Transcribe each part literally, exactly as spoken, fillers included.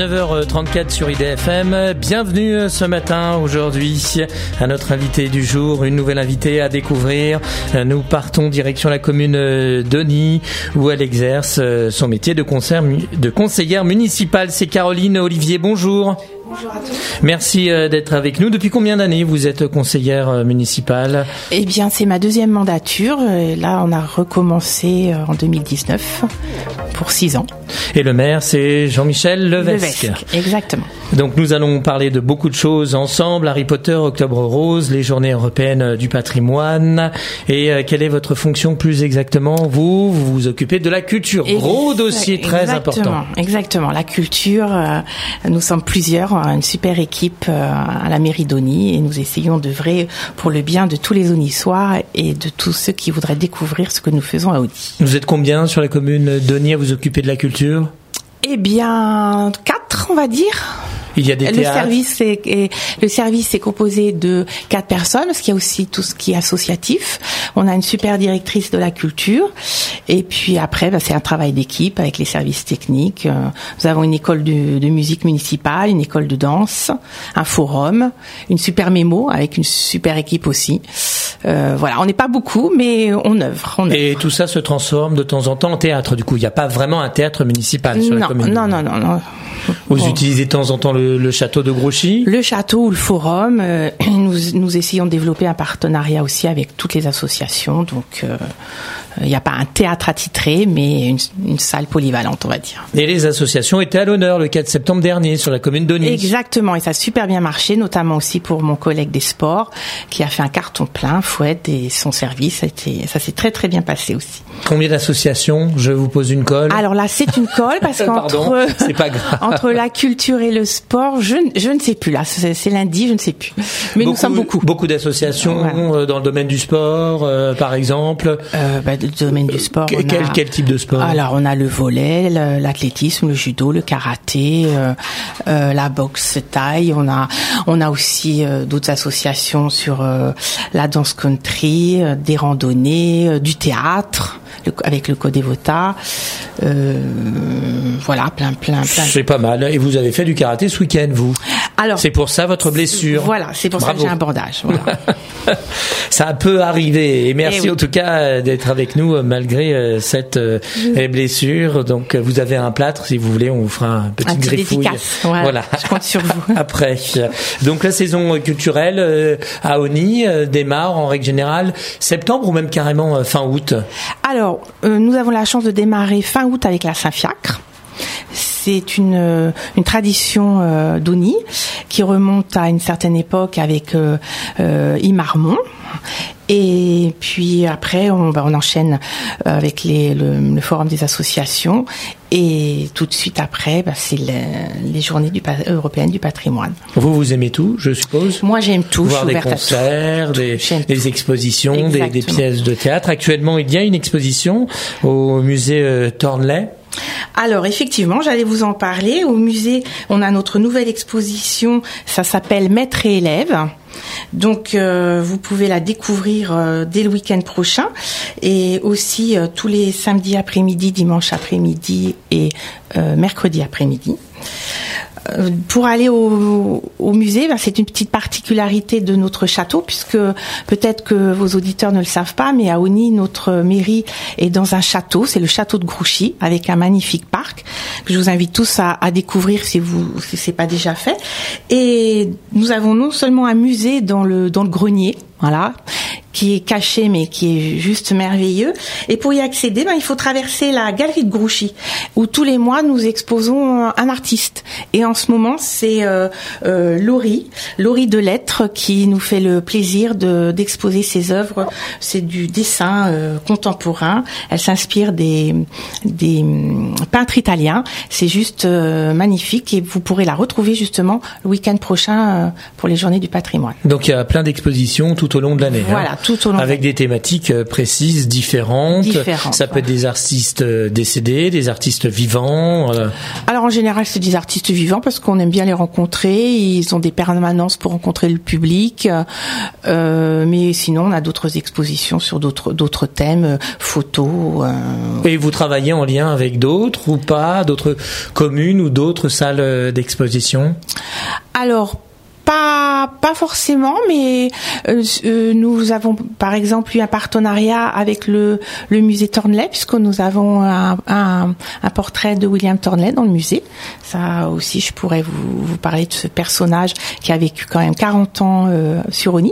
neuf heures trente-quatre sur I D F M. Bienvenue ce matin, aujourd'hui, à notre invité du jour, une nouvelle invitée à découvrir. Nous partons direction la commune d'Osny, où elle exerce son métier de, concert, de conseillère municipale. C'est Caroline Olivier, bonjour. Bonjour à tous. Merci d'être avec nous. Depuis combien d'années vous êtes conseillère municipale ? Eh bien, c'est ma deuxième mandature. Là, on a recommencé en deux mille dix-neuf pour six ans. Et le maire, c'est Jean-Michel Levesque. Levesque, exactement. Donc, nous allons parler de beaucoup de choses ensemble. Harry Potter, Octobre Rose, les Journées européennes du patrimoine. Et euh, quelle est votre fonction plus exactement ? Vous, vous vous occupez de la culture. Ex- Gros dossier très exactement, important. Exactement. La culture, euh, nous sommes plusieurs, une super équipe euh, à la mairie d'Osny et nous essayons d'œuvrer pour le bien de tous les Osniçois et de tous ceux qui voudraient découvrir ce que nous faisons à Osny. Vous êtes combien sur la commune d'Osny à vous occuper de la culture ? Eh bien, quatre, on va dire. Il y a des le théâtres. service est, est, le service est composé de quatre personnes, parce qu'il y a aussi tout ce qui est associatif. On a une super directrice de la culture, et puis après, bah, c'est un travail d'équipe avec les services techniques. Euh, nous avons une école de, de musique municipale, une école de danse, un forum, une super mémo avec une super équipe aussi. Euh, voilà, on n'est pas beaucoup, mais on œuvre, on œuvre. Et tout ça se transforme de temps en temps en théâtre. Du coup, il n'y a pas vraiment un théâtre municipal sur non, la commune. Non, non, non, non. Vous bon. utilisez de temps en temps le, le château de Grouchy ? Le château ou le forum. Euh, nous, nous essayons de développer un partenariat aussi avec toutes les associations. Donc, il euh, n'y a pas un théâtre attitré, mais une, une salle polyvalente, on va dire. Et les associations étaient à l'honneur le quatre septembre dernier sur la commune d'Osny. Exactement, et ça a super bien marché, notamment aussi pour mon collègue des sports, qui a fait un carton plein, Fouette, et son service, a été, ça s'est très très bien passé aussi. Combien d'associations ? Je vous pose une colle. Alors là, c'est une colle, parce qu'entre c'est pas grave. entre la culture et le sport, je, je ne sais plus, là, c'est, c'est lundi, je ne sais plus. Mais beaucoup, nous sommes beaucoup. Beaucoup d'associations voilà. Dans le domaine du sport, euh, par exemple. Euh, bah, dans le domaine du sport. Que, on quel, a, quel type de sport ? Alors, on a le volley, le, l'athlétisme, le judo, le karaté, euh, euh, la boxe thaï. On a, on a aussi euh, d'autres associations sur euh, la danse country, euh, des randonnées, euh, du théâtre. Le, avec le Codevota, euh, voilà, plein, plein, plein. C'est pas mal. Et vous avez fait du karaté ce week-end, vous ? Alors, c'est pour ça votre blessure. Voilà, c'est pour Bravo. Ça que j'ai un bandage. Voilà. Ça peut arriver. Et merci et oui. en tout cas d'être avec nous malgré cette oui. blessure. Donc, vous avez un plâtre, si vous voulez, on vous fera un petit, un petit griffouille. Dédicace. Voilà, voilà. Je compte sur vous. Après. Donc, la saison culturelle à Osny démarre en règle générale septembre ou même carrément fin août ? Alors, euh, nous avons la chance de démarrer fin août avec la Saint-Fiacre. C'est une, une tradition euh, d'Osny qui remonte à une certaine époque avec euh, euh, Imarmont. Et puis après, on, bah, on enchaîne avec les, le, le forum des associations. Et tout de suite après, bah, c'est les, les journées du, européennes du patrimoine. Vous, vous aimez tout, je suppose ? Moi, j'aime tout. Voir je suis des concerts, tout. des, des tout. expositions, des, des pièces de théâtre. Actuellement, il y a une exposition au musée euh, Thornley. Alors effectivement, j'allais vous en parler. Au musée, on a notre nouvelle exposition, ça s'appelle Maître et élève. Donc euh, vous pouvez la découvrir euh, dès le week-end prochain et aussi euh, tous les samedis après-midi, dimanche après-midi et euh, mercredi après-midi. Pour aller au, au musée, ben c'est une petite particularité de notre château, puisque peut-être que vos auditeurs ne le savent pas, mais à Osny, notre mairie est dans un château, c'est le château de Grouchy, avec un magnifique parc que je vous invite tous à, à découvrir si vous si c'est pas déjà fait. Et nous avons non seulement un musée dans le dans le grenier, voilà, qui est caché mais qui est juste merveilleux. Et pour y accéder, ben, il faut traverser la galerie de Grouchy, où tous les mois nous exposons un artiste. Et en ce moment, c'est euh, euh, Laurie, Laurie de Lettres, qui nous fait le plaisir de, d'exposer ses œuvres. C'est du dessin euh, contemporain. Elle s'inspire des, des peintres italiens. C'est juste euh, magnifique et vous pourrez la retrouver justement le week-end prochain euh, pour les Journées du patrimoine. Donc il y a plein d'expositions tout au long de l'année. Voilà. Hein. tout au long avec des thématiques précises, différentes. différentes Ça peut ouais. être des artistes décédés, des artistes vivants. Euh... Alors en général, c'est des artistes vivants parce qu'on aime bien les rencontrer. Ils ont des permanences pour rencontrer le public. Euh, mais sinon, on a d'autres expositions sur d'autres d'autres thèmes, photos. Euh... Et vous travaillez en lien avec d'autres ou pas, d'autres communes ou d'autres salles d'exposition? Alors, Pas, pas forcément, mais euh, euh, nous avons par exemple eu un partenariat avec le, le musée Thornley, puisque nous avons un, un, un portrait de William Thornley dans le musée. Ça aussi, je pourrais vous, vous parler de ce personnage qui a vécu quand même quarante ans euh, sur Osny.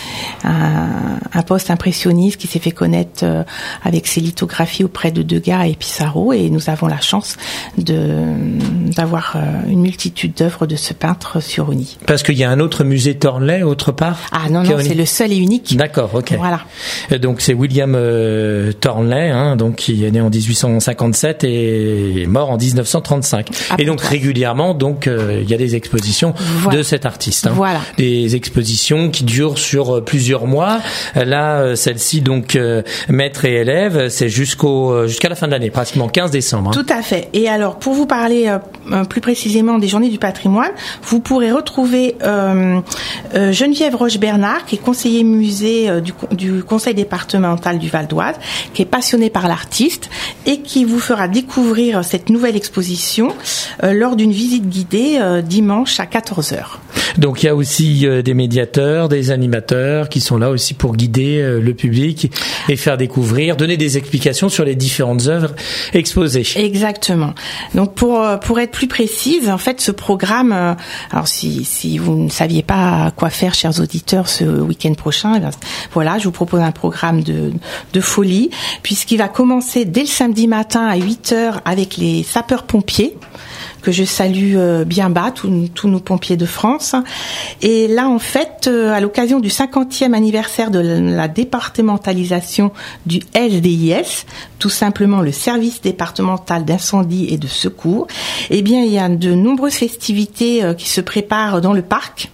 Un, un post-impressionniste qui s'est fait connaître euh, avec ses lithographies auprès de Degas et Pissarro, et nous avons la chance de d'avoir euh, une multitude d'œuvres de ce peintre sur Osny. Parce qu'il y a un autre musée Thornley autre part? Ah non, non, c'est le seul et unique. D'accord, ok. Voilà. Donc c'est William euh, Thornley, hein, donc qui est né en dix-huit cent cinquante-sept et est mort en dix-neuf cent trente-cinq. Ah, et donc régulièrement, donc euh, il y a des expositions voilà. de cet artiste. Hein. Voilà. Des expositions qui durent sur plusieurs mois. Là, celle-ci, donc, euh, maître et élève, c'est jusqu'au, jusqu'à la fin de l'année, pratiquement quinze décembre. Hein. Tout à fait. Et alors, pour vous parler euh, plus précisément des Journées du patrimoine, vous pourrez retrouver euh, euh, Geneviève Roche-Bernard, qui est conseiller musée euh, du, du conseil départemental du Val d'Oise, qui est passionnée par l'artiste et qui vous fera découvrir cette nouvelle exposition euh, lors d'une visite guidée euh, dimanche à quatorze heures. Donc, il y a aussi euh, des médiateurs, des animateurs qui sont là aussi pour guider euh, le public et faire découvrir, donner des explications sur les différentes œuvres exposées. Exactement. Donc pour pour être plus précise, en fait, ce programme, euh, alors si si vous ne saviez pas quoi faire, chers auditeurs, ce week-end prochain, eh bien, voilà, je vous propose un programme de de folie, puisqu'il va commencer dès le samedi matin à huit heures avec les sapeurs-pompiers, que je salue bien bas, tous, tous nos pompiers de France. Et là, en fait, à l'occasion du cinquantième anniversaire de la départementalisation du S D I S, tout simplement le service départemental d'incendie et de secours, eh bien, il y a de nombreuses festivités qui se préparent dans le parc.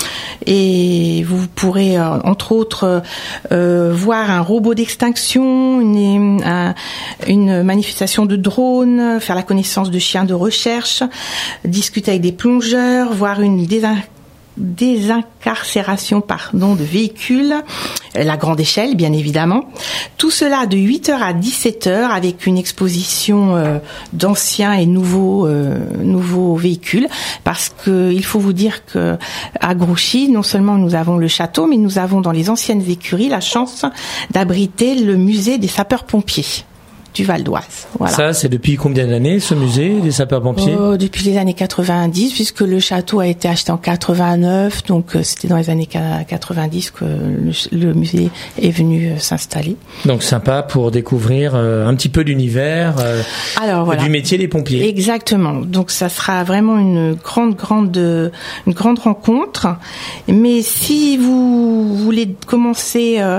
Et vous pourrez, euh, entre autres, euh, voir un robot d'extinction, une, un, une manifestation de drones, faire la connaissance de chiens de recherche, discuter avec des plongeurs, voir une désin- désincarcération pardon, de véhicules, la grande échelle, bien évidemment. Tout cela de huit heures à dix-sept heures avec une exposition euh, d'anciens et nouveaux, euh, nouveaux véhicules. Parce que il faut vous dire que à Grouchy, non seulement nous avons le château, mais nous avons dans les anciennes écuries la chance d'abriter le musée des sapeurs-pompiers du Val d'Oise. Voilà. Ça, c'est depuis combien d'années, ce musée des sapeurs-pompiers? euh, Depuis les années quatre-vingt-dix, puisque le château a été acheté en quatre-vingt-neuf, donc euh, c'était dans les années quatre-vingt-dix que le, le musée est venu euh, s'installer. Donc sympa pour découvrir euh, un petit peu l'univers euh, Alors, voilà. du métier des pompiers. Exactement. Donc ça sera vraiment une grande, grande, une grande rencontre. Mais si vous voulez commencer euh,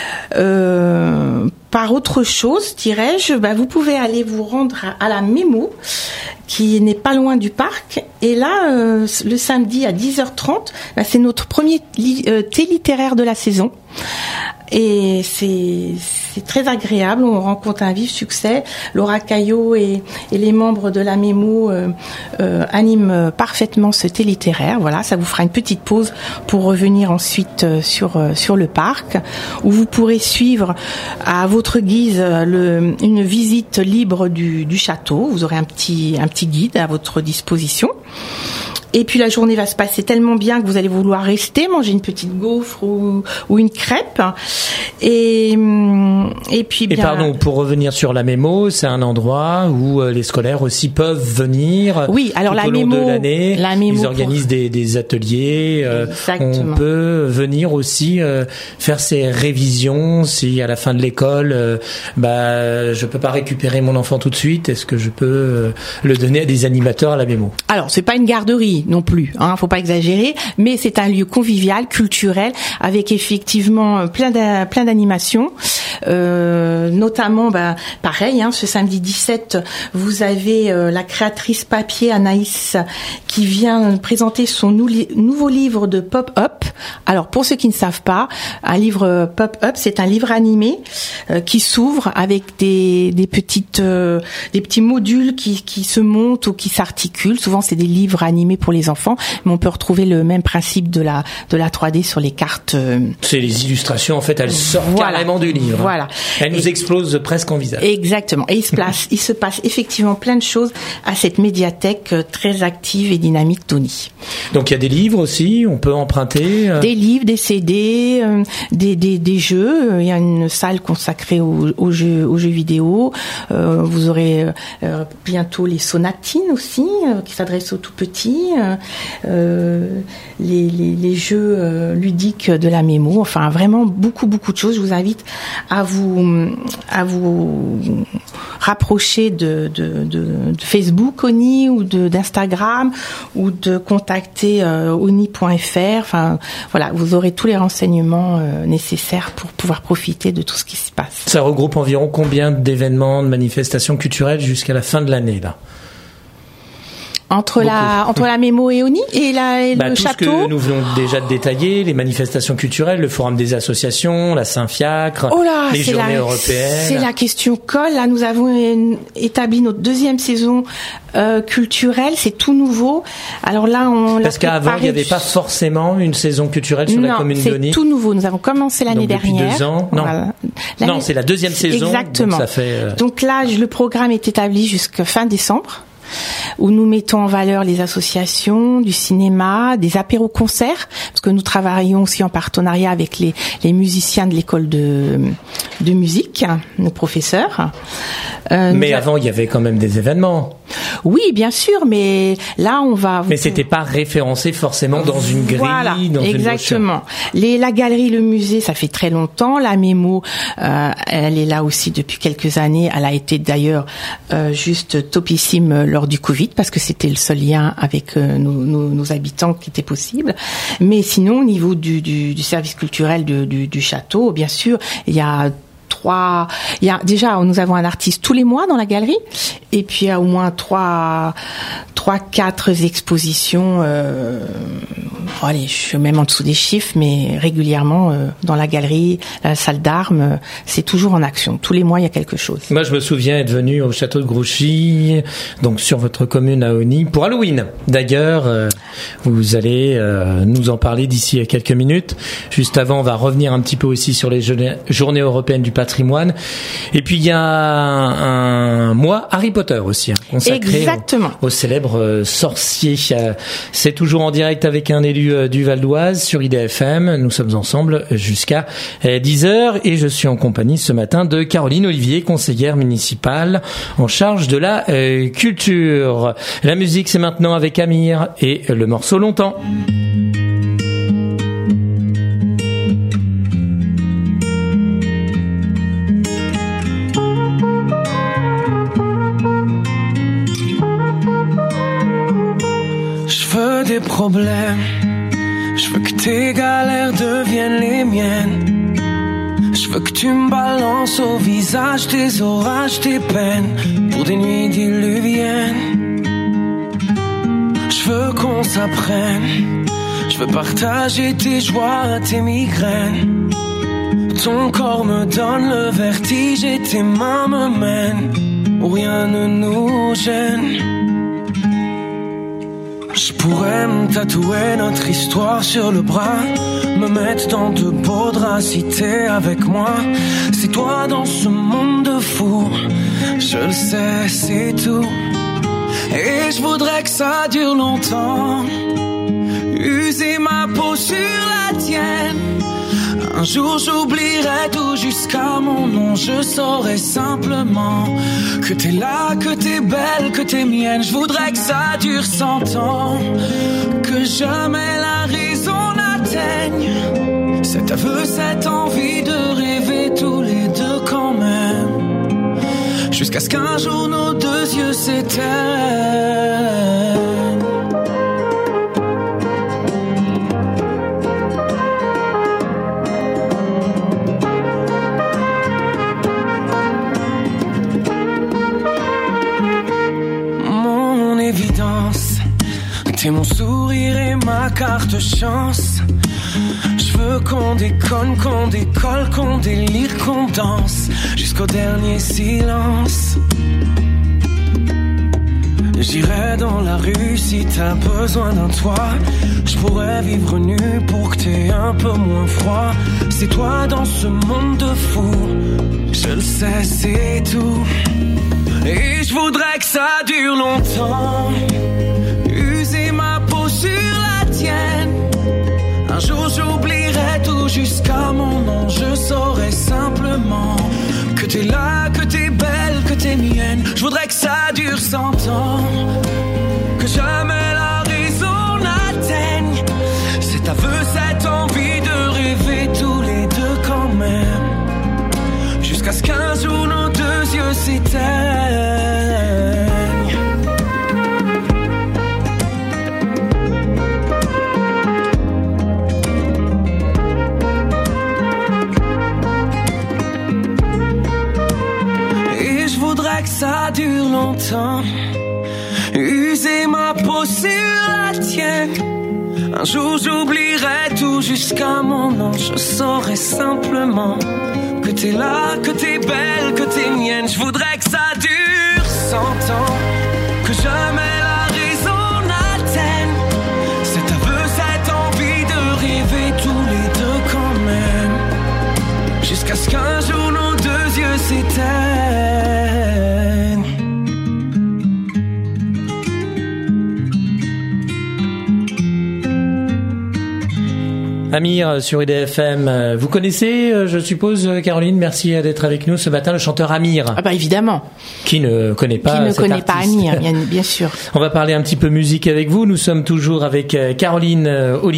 euh, par autre chose, dirais-je, bah vous pouvez aller vous rendre à, à la Mémo, qui n'est pas loin du parc. Et là, euh, le samedi à dix heures trente, bah, c'est notre premier li- euh, thé littéraire de la saison. Et c'est, c'est très agréable, on rencontre un vif succès. Laura Caillot et, et les membres de la Mémo euh, euh, animent parfaitement ce thé littéraire. Voilà, ça vous fera une petite pause pour revenir ensuite euh, sur euh, sur le parc, où vous pourrez suivre à votre guise le, une visite libre du, du château. Vous aurez un petit un petit guide à votre disposition. Et puis la journée va se passer tellement bien que vous allez vouloir rester, manger une petite gaufre ou, ou une crêpe. Et, et puis bien... Et pardon, pour revenir sur la Mémo, c'est un endroit où les scolaires aussi peuvent venir. Oui, alors tout la au long Mémo, de l'année. La Mémo ils organisent pour... des, des ateliers. Exactement. On peut venir aussi euh, faire ses révisions. Si à la fin de l'école, euh, bah, je peux pas récupérer mon enfant tout de suite, est-ce que je peux euh, le donner à des animateurs à la Mémo? Alors, c'est pas une garderie non plus, hein, faut pas exagérer, mais c'est un lieu convivial, culturel, avec effectivement plein d'a, plein d'animations. Euh, notamment, bah, pareil, hein, ce samedi dix-sept, vous avez euh, la créatrice papier Anaïs qui vient présenter son nou- nouveau livre de pop-up. Alors, pour ceux qui ne savent pas, un livre pop-up, c'est un livre animé euh, qui s'ouvre avec des, des petites, euh, des petits modules qui, qui se montent ou qui s'articulent. Souvent, c'est des livres animés pour les enfants, mais on peut retrouver le même principe de la, de la trois D sur les cartes. Euh... C'est les illustrations, en fait, elles sortent voilà. carrément du livre. Voilà. Hein. Elles nous Et, explosent presque en visage. Exactement. Et il se place, il se passe effectivement plein de choses à cette médiathèque très active et dynamique d'Oni. Donc il y a des livres aussi, on peut emprunter. Euh... Des livres, des C D, euh, des, des, des jeux. Il y a une salle consacrée aux, aux jeux, aux jeux vidéo. Euh, vous aurez euh, bientôt les sonatines aussi, euh, qui s'adressent aux tout petits. Euh, les, les, les jeux euh, ludiques de la mémo. Enfin, vraiment beaucoup, beaucoup de choses. Je vous invite à vous, à vous rapprocher de, de, de, de Facebook Oni ou de, d'Instagram ou de contacter euh, oni point f r. Enfin, voilà, vous aurez tous les renseignements euh, nécessaires pour pouvoir profiter de tout ce qui se passe. Ça regroupe environ combien d'événements, de manifestations culturelles jusqu'à la fin de l'année, là? Entre Beaucoup. la entre la mémo et Oni et, la, et bah, le tout château. Ce que nous venons déjà de détailler, les manifestations culturelles, le forum des associations, la Saint-Fiacre, oh là, les journées la, européennes. C'est la question colle. Là, nous avons établi notre deuxième saison euh, culturelle. C'est tout nouveau. Alors là, on parce qu'avant, il n'y avait pas forcément une saison culturelle sur non, la commune d'Oni. C'est tout nouveau. Nous avons commencé l'année donc, depuis dernière. Deux ans. Non, voilà. non, c'est la deuxième saison. Exactement. Donc, ça fait, euh... donc là, le programme est établi jusqu'à fin décembre, où nous mettons en valeur les associations, du cinéma, des apéros-concerts, parce que nous travaillons aussi en partenariat avec les, les musiciens de l'école de, de musique, nos professeurs. Euh, mais avant, il y avait quand même des événements. Oui, bien sûr, mais là, on va... Mais c'était pas référencé forcément dans une grille, voilà, dans exactement. une Les, la galerie, le musée, ça fait très longtemps. La mémo, euh, elle est là aussi depuis quelques années. Elle a été d'ailleurs euh, juste topissime lors du Covid, parce que c'était le seul lien avec euh, nos, nos, nos habitants qui était possible. Mais sinon, au niveau du, du, du service culturel du, du, du château, bien sûr, il y a trois, il y a déjà, nous avons un artiste tous les mois dans la galerie, et puis il y a au moins trois, trois, quatre expositions. Euh, bon, allez, je suis même en dessous des chiffres, mais régulièrement euh, dans la galerie, la salle d'armes, euh, c'est toujours en action. Tous les mois, il y a quelque chose. Moi, je me souviens être venu au château de Grouchy, donc sur votre commune à Oni, pour Halloween. D'ailleurs, euh, vous allez euh, nous en parler d'ici quelques minutes. Juste avant, on va revenir un petit peu aussi sur les journées européennes du patrimoine. Et puis il y a un, un mois Harry Potter aussi, hein, consacré Exactement. Au, au célèbre euh, sorcier. C'est toujours en direct avec un élu euh, du Val d'Oise sur I D F M. Nous sommes ensemble jusqu'à euh, dix heures et je suis en compagnie ce matin de Caroline Olivier, conseillère municipale en charge de la euh, culture. La musique, c'est maintenant avec Amir et le morceau Longtemps. Des problèmes, je veux que tes galères deviennent les miennes. Je veux que tu me balances au visage tes orages, tes peines pour des nuits diluviennes. Je veux qu'on s'apprenne, je veux partager tes joies, tes migraines. Ton corps me donne le vertige et tes mains me mènent où rien ne nous gêne. Je pourrais me tatouer notre histoire sur le bras, me mettre dans de beaux draps si t'es avec moi. C'est toi dans ce monde de fou, je le sais, c'est tout. Et je voudrais que ça dure longtemps, user ma peau sur la tienne. Un jour j'oublierai tout jusqu'à mon nom, je saurai simplement que t'es là, que t'es belle, que t'es mienne. Je voudrais que ça dure cent ans, que jamais la raison n'atteigne cet aveu, cette envie de rêver tous les deux quand même, jusqu'à ce qu'un jour nos deux yeux s'éteignent. T'es mon sourire et ma carte chance. Je veux qu'on déconne, qu'on décolle, qu'on délire, qu'on danse jusqu'au dernier silence. J'irai dans la rue si t'as besoin d'un toit. Je pourrais vivre nu pour que t'aies un peu moins froid. C'est toi dans ce monde de fou, je le sais, c'est tout. Et je voudrais que ça dure longtemps. User ma peau sur la tienne. Un jour j'oublierai tout jusqu'à mon nom. Je saurai simplement que t'es là, que t'es belle, que t'es mienne. Je voudrais que ça dure cent ans, que jamais la raison n'atteigne cet aveu, cette envie de rêver tous les deux quand même, jusqu'à ce qu'un jour nos deux yeux s'éteignent. Que ça dure longtemps, user ma peau sur la tienne. Un jour j'oublierai tout jusqu'à mon nom. Je saurai simplement que t'es là, que t'es belle, que t'es mienne. Je voudrais que ça dure cent ans, que jamais la raison n'atteigne cet aveu, cette envie de rêver tous les deux quand même, jusqu'à ce qu'un jour nos deux yeux s'éteignent. Amir sur I D F M, vous connaissez, je suppose, Caroline, merci d'être avec nous ce matin, le chanteur Amir. Ah bah évidemment. Qui ne connaît pas Qui ne cet connaît artiste. pas Amir, bien, bien sûr. On va parler un petit peu musique avec vous. Nous sommes toujours avec Caroline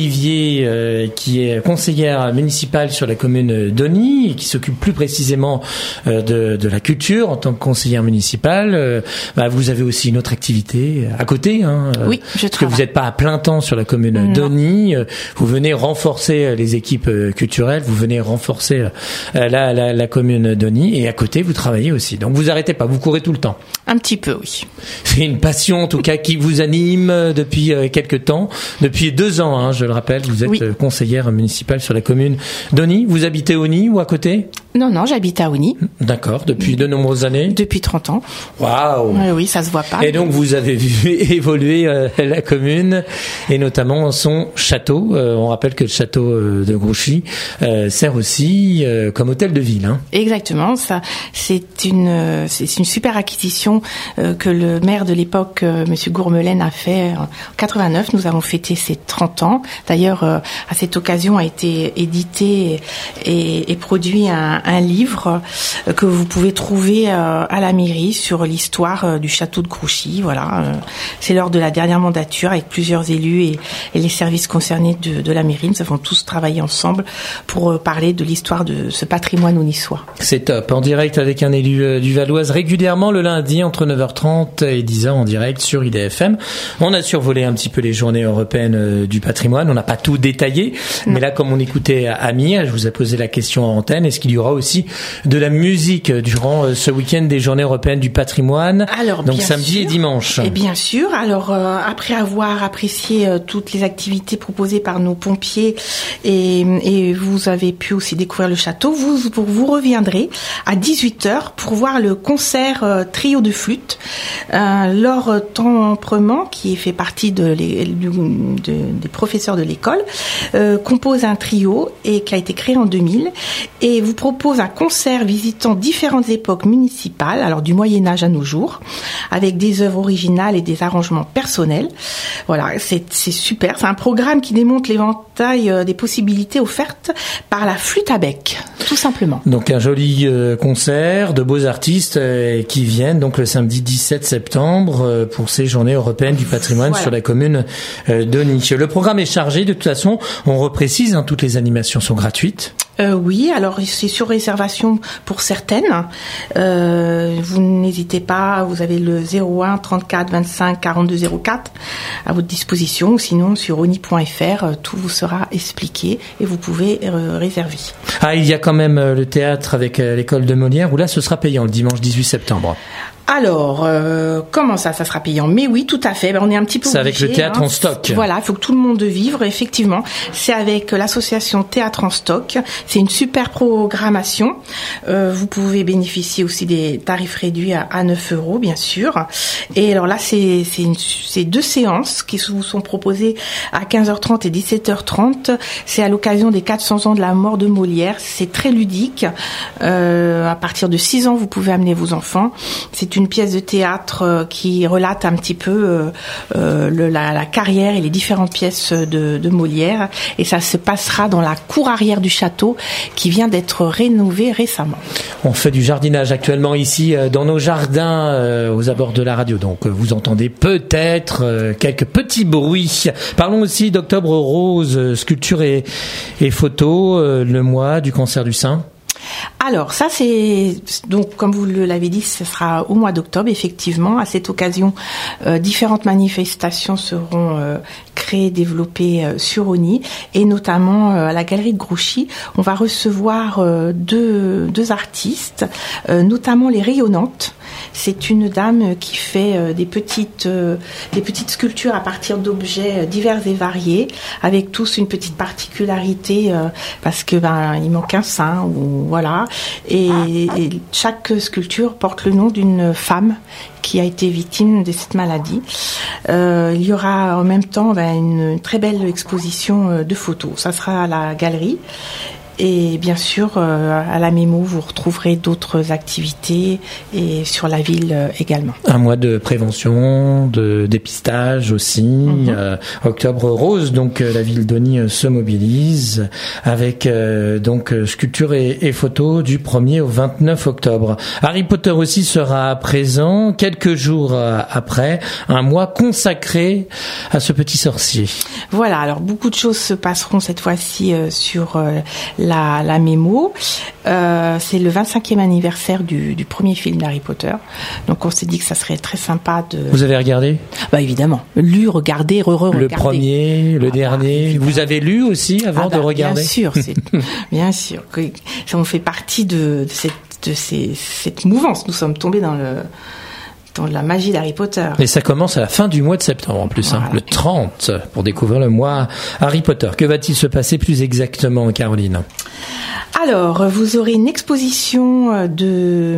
Olivier, qui est conseillère municipale sur la commune d'Osny et qui s'occupe plus précisément de, de la culture en tant que conseillère municipale. Bah, vous avez aussi une autre activité à côté, hein, oui, je parce que vous n'êtes pas à plein temps sur la commune d'Osny. Vous venez renforcer les équipes culturelles, vous venez renforcer la, la, la commune d'Osny et à côté vous travaillez aussi. Donc vous arrêtez pas, vous courez tout le temps. Un petit peu, oui. C'est une passion en tout cas qui vous anime depuis quelques temps, depuis deux ans, hein, je le rappelle. Vous êtes oui. conseillère municipale sur la commune d'Osny. Vous habitez Osny ou à côté ? Non, non, j'habite à Osny. D'accord, depuis de nombreuses années. Depuis trente ans. Waouh. Oui, oui, ça se voit pas. Et donc vous avez vu évoluer euh, la commune et notamment son château. Euh, on rappelle que le château de Grouchy euh, sert aussi euh, comme hôtel de ville. Hein. Exactement, ça, c'est une, c'est une super acquisition euh, que le maire de l'époque, euh, Monsieur Gourmelaine, a fait en quatre-vingt-neuf. Nous avons fêté ses trente ans. D'ailleurs, euh, à cette occasion a été édité et, et produit un un livre que vous pouvez trouver à la mairie sur l'histoire du château de Grouchy. Voilà, c'est lors de la dernière mandature avec plusieurs élus et, et les services concernés de, de la mairie. Nous avons tous travaillé ensemble pour parler de l'histoire de ce patrimoine osniçois. C'est top. En direct avec un élu du Valoise régulièrement le lundi entre neuf heures trente et dix heures en direct sur I D F M. On a survolé un petit peu les journées européennes du patrimoine. On n'a pas tout détaillé, non. Mais là, comme on écoutait Amir, je vous ai posé la question en antenne. Est-ce qu'il y aura aussi de la musique durant ce week-end des Journées européennes du patrimoine, alors, donc samedi sûr, et dimanche. Et bien sûr. Alors euh, après avoir apprécié euh, toutes les activités proposées par nos pompiers et, et vous avez pu aussi découvrir le château, vous vous, vous reviendrez à dix-huit heures pour voir le concert euh, trio de flûte. Euh, Laure Temprement, qui fait partie de les, de, de, des professeurs de l'école, euh, compose un trio et qui a été créé en deux mille et vous propose un concert visitant différentes époques municipales, alors du Moyen-Âge à nos jours, avec des œuvres originales et des arrangements personnels. Voilà, c'est, c'est super. C'est un programme qui démontre l'éventail des possibilités offertes par la flûte à bec, tout simplement. Donc un joli euh, concert de beaux artistes euh, qui viennent donc le samedi dix-sept septembre euh, pour ces Journées européennes du patrimoine voilà. sur la commune euh, d'Osny. Le programme est chargé, de toute façon, on reprécise, hein, toutes les animations sont gratuites. Euh, oui, alors c'est sur réservation pour certaines. Euh, vous n'hésitez pas, vous avez le zéro un trente-quatre vingt-cinq quarante-deux zéro quatre à votre disposition, ou sinon sur oni point f r, tout vous sera expliqué et vous pouvez euh, réserver. Ah, il y a quand même euh, le théâtre avec euh, l'école de Molière, où là ce sera payant le dimanche dix-huit septembre. Alors, euh, comment ça, ça sera payant? Mais oui, tout à fait. Ben, on est un petit peu C'est obligé, avec le théâtre hein. en stock. Voilà, il faut que tout le monde vive. Effectivement, c'est avec l'association Théâtre en stock. C'est une super programmation. Euh, vous pouvez bénéficier aussi des tarifs réduits à, à neuf euros, bien sûr. Et alors là, c'est c'est, une, c'est deux séances qui vous sont proposées à quinze heures trente et dix-sept heures trente. C'est à l'occasion des quatre cents ans de la mort de Molière. C'est très ludique. Euh, à partir de six ans, vous pouvez amener vos enfants. C'est une une pièce de théâtre qui relate un petit peu euh, euh, le, la, la carrière et les différentes pièces de, de Molière, et ça se passera dans la cour arrière du château qui vient d'être rénovée récemment. On fait du jardinage actuellement ici dans nos jardins euh, aux abords de la radio, donc vous entendez peut-être euh, quelques petits bruits. Parlons aussi d'Octobre Rose, sculpture et, et photo, euh, le mois du cancer du sein. Alors ça c'est donc comme vous l'avez dit, ce sera au mois d'octobre effectivement. À cette occasion, euh, différentes manifestations seront euh, créées, développées euh, sur Osny, et notamment euh, à la galerie de Grouchy, on va recevoir euh, deux deux artistes, euh, notamment les Rayonnantes. C'est une dame qui fait euh, des petites euh, des petites sculptures à partir d'objets divers et variés, avec tous une petite particularité euh, parce que ben il manque un sein ou voilà. Et, et chaque sculpture porte le nom d'une femme qui a été victime de cette maladie. Euh, il y aura en même temps ben, une très belle exposition de photos. Ça sera à la galerie. Et bien sûr, euh, à la Mémo, vous retrouverez d'autres activités, et sur la ville euh, également. Un mois de prévention, de dépistage aussi. Mm-hmm. Euh, Octobre Rose, donc euh, la ville d'Osny euh, se mobilise avec euh, donc euh, sculpture et, et photos du premier au vingt-neuf octobre. Harry Potter aussi sera présent quelques jours euh, après, un mois consacré à ce petit sorcier. Voilà, alors beaucoup de choses se passeront cette fois-ci euh, sur euh, La, la mémo. Euh, c'est le vingt-cinquième anniversaire du, du premier film d'Harry Potter. Donc on s'est dit que ça serait très sympa de... Vous avez regardé ? Bah évidemment. Lu, regardé, re-re-regardé. Le premier, le ah dernier. Bah, vous avez lu aussi avant ah bah, de regarder ? Bien sûr, c'est, bien sûr. Ça on fait partie de, de, cette, de ces, cette mouvance. Nous sommes tombés dans le... dans la magie d'Harry Potter. Et ça commence à la fin du mois de septembre en plus, voilà. hein, le trente, pour découvrir le mois Harry Potter. Que va-t-il se passer plus exactement, Caroline ? Alors, vous aurez une exposition de,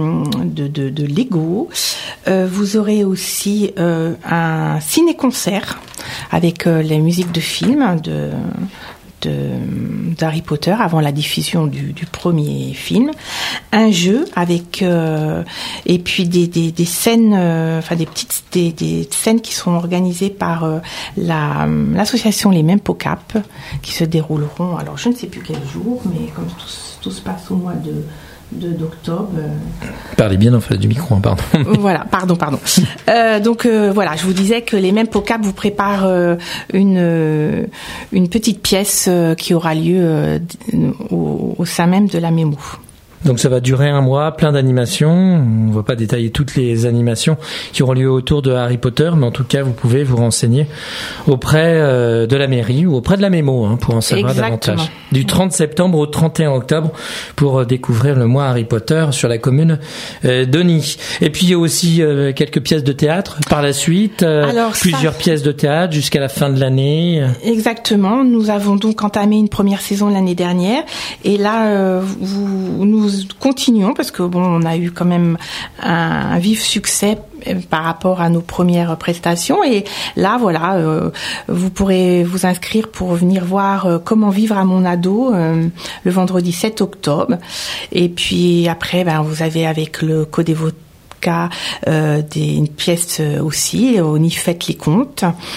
de, de, de Lego. Euh, vous aurez aussi euh, un ciné-concert avec euh, les musiques de films de... De, d'Harry Potter avant la diffusion du, du premier film, un jeu avec euh, et puis des, des, des scènes, euh, enfin des petites des, des scènes qui seront organisées par euh, la, l'association Les Mêmes Pocap, qui se dérouleront. Alors je ne sais plus quel jour, mais comme tout, tout se passe au mois de De, d'octobre. Parlez bien en face du micro, hein, pardon. Voilà, pardon, pardon. euh, donc euh, voilà, je vous disais que les mêmes Pocap vous préparent euh, une euh, une petite pièce euh, qui aura lieu euh, au, au sein même de la Mémo. Donc ça va durer un mois, plein d'animations. On ne va pas détailler toutes les animations qui auront lieu autour de Harry Potter, mais en tout cas, vous pouvez vous renseigner auprès euh, de la mairie ou auprès de la Mémo hein, pour en savoir Exactement. davantage. Du trente septembre au trente et un octobre pour euh, découvrir le mois Harry Potter sur la commune euh, d'Osny. Et puis il y a aussi euh, quelques pièces de théâtre par la suite, euh, Alors, plusieurs ça... pièces de théâtre jusqu'à la fin de l'année. Exactement. Nous avons donc entamé une première saison l'année dernière, et là, euh, vous, nous continuons parce que bon, on a eu quand même un, un vif succès par rapport à nos premières prestations, et là voilà, euh, vous pourrez vous inscrire pour venir voir euh, comment vivre à mon ado euh, le vendredi sept octobre, et puis après ben vous avez avec le Codévocat Euh, des, une pièce aussi, Osny fête les contes.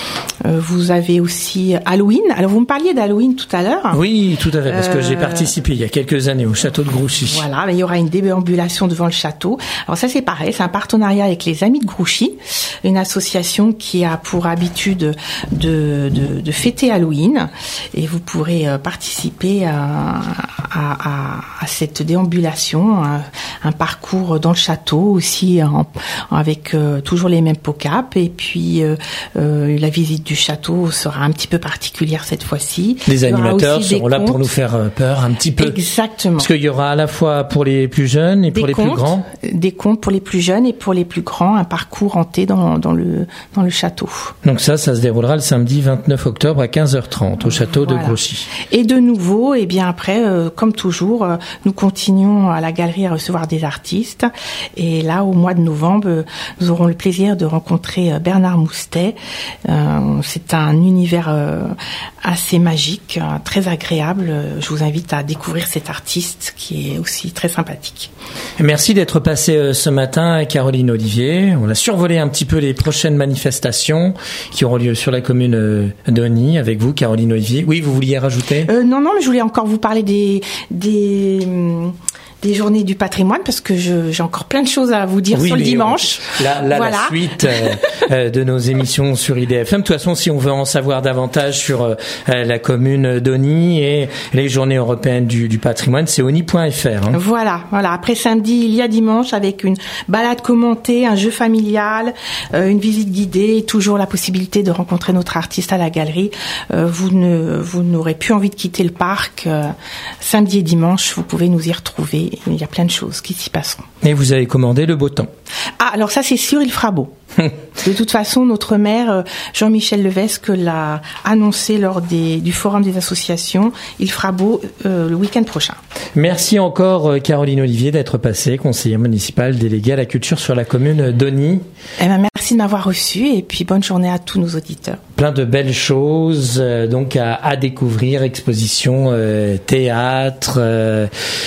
Euh, vous avez aussi Halloween. Alors vous me parliez d'Halloween tout à l'heure. Oui, tout à fait, parce que Euh, j'ai participé il y a quelques années au château de Grouchy. Voilà, mais il y aura une déambulation devant le château. Alors ça c'est pareil, c'est un partenariat avec les Amis de Grouchy, une association qui a pour habitude de, de, de fêter Halloween, et vous pourrez euh, participer à, à, à, à cette déambulation, un, un parcours dans le château aussi, en, avec euh, toujours les mêmes pocap, et puis euh, euh, la visite du château sera un petit peu particulière cette fois-ci. Les Il y aura animateurs aussi des seront là pour contes. nous faire euh, peur un petit peu. Exactement. Parce qu'il y aura à la fois pour les plus jeunes et pour Des les contes, plus grands. des contes pour les plus jeunes et pour les plus grands, un parcours hanté dans, dans le dans le château. Donc ça, ça se déroulera le samedi vingt-neuf octobre à quinze heures trente au château Voilà. de Grouchy. Et de nouveau, et bien après, euh, comme toujours, euh, nous continuons à la galerie à recevoir des artistes. Et là, au mois de novembre, euh, nous aurons le plaisir de rencontrer euh, Bernard Moustet. Euh, c'est un univers euh, assez magique, euh, très agréable. Euh, Je vous invite à découvrir cet artiste qui est aussi très sympathique. Merci d'être passé euh, ce matin, Caroline Olivier. On a survolé un petit peu les prochaines manifestations qui auront lieu sur la commune euh, d'Osny avec vous, Caroline Olivier. Oui, vous vouliez rajouter ? Euh, non, non, mais je voulais encore vous parler des des hum, des journées du patrimoine parce que je, j'ai encore plein de choses à vous dire Oui, sur le mais dimanche. Là, là Voilà. la suite euh, euh, de nos émissions sur I D F M. De toute façon, si on veut en savoir davantage sur euh, la commune d'Osny et les journées européennes du, du patrimoine, c'est osny point f r. Hein. Voilà, voilà. Après samedi, il y a dimanche avec une balade commentée, un jeu familial, euh, une visite guidée et toujours la possibilité de rencontrer notre artiste à la galerie. Euh, vous ne, vous n'aurez plus envie de quitter le parc. Euh, samedi et dimanche, vous pouvez nous y retrouver. Il y a plein de choses qui s'y passeront. Et vous avez commandé le beau temps. Ah, alors ça c'est sûr, il fera beau. De toute façon, notre maire, euh, Jean-Michel Levesque, l'a annoncé lors des, du forum des associations. Il fera beau euh, le week-end prochain. Merci encore, euh, Caroline Olivier, d'être passée, conseillère municipale déléguée à la culture sur la commune d'Osny. Eh ben, merci de m'avoir reçu et puis bonne journée à tous nos auditeurs. Plein de belles choses euh, donc à, à découvrir, expositions, euh, théâtre euh,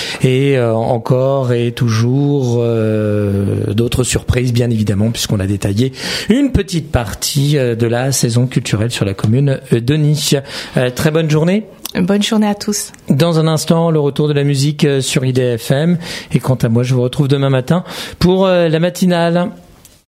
et euh, encore et toujours euh, d'autres surprises bien évidemment puisqu'on a détaillé une petite partie euh, de la saison culturelle sur la commune d'Osny. Euh, très bonne journée. Bonne journée à tous. Dans un instant, le retour de la musique sur I D F M et quant à moi, je vous retrouve demain matin pour euh, la matinale.